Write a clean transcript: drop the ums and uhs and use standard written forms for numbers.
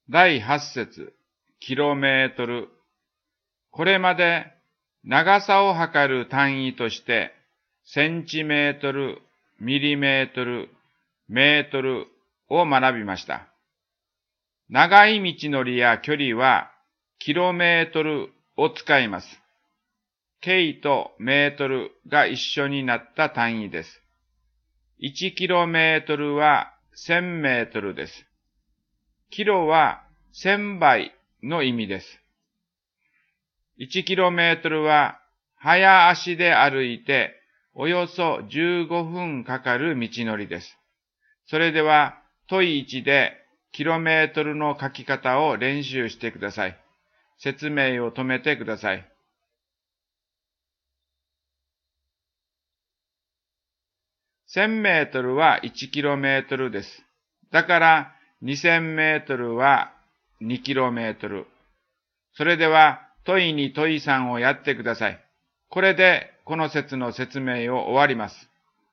第8節、キロメートル。これまで長さを測る単位として、センチメートル、ミリメートル、メートルを学びました。長い道のりや距離はキロメートルを使います。K とメートルが一緒になった単位です。1キロメートルは1000メートルです。キロは1000倍の意味です。1キロメートルは早足で歩いておよそ15分かかる道のりです。それでは問1でキロメートルの書き方を練習してください。説明を止めてください。1000メートルは1キロメートルです。だから2000メートルは2キロメートル。それでは問2、問3をやってください。これでこの説の説明を終わります。